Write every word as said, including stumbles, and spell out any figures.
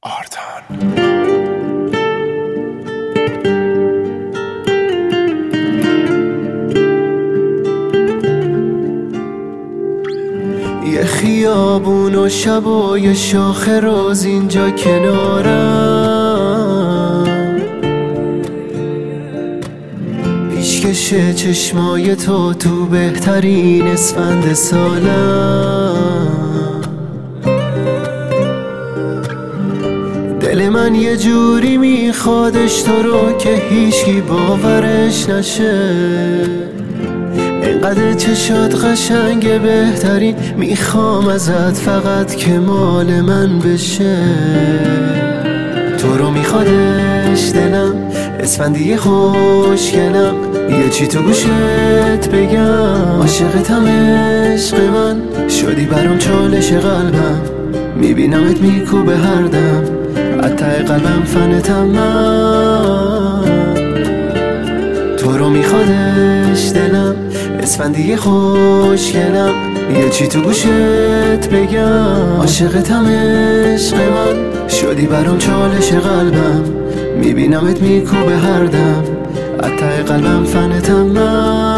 آرتان. یه خیابون و شب و یه شاخ روز اینجا کنارم، پیشکش چشمای تو تو بهترین اسفند سالم. دل من یه جوری میخوادش تو رو که هیچکی باورش نشه، اینقدر چشات قشنگ بهترین، میخوام ازت فقط که مال من بشه. تو رو میخوادش دلم، اسفندی خوشگلم، یه چی تو گوشت بگم، عاشقتم عشق من، شدی برام چالش قلبم، میبینمت میکوبه هر دم، ته قلبم فنتم من. تو رو میخوادش دلم، اسفندی خوشگلم، یه چی تو گوشت بگم، عاشقتم عشق من، شدی برام چالش قلبم، میبینمت میکوبه هر دم، ته قلبم فنتم من.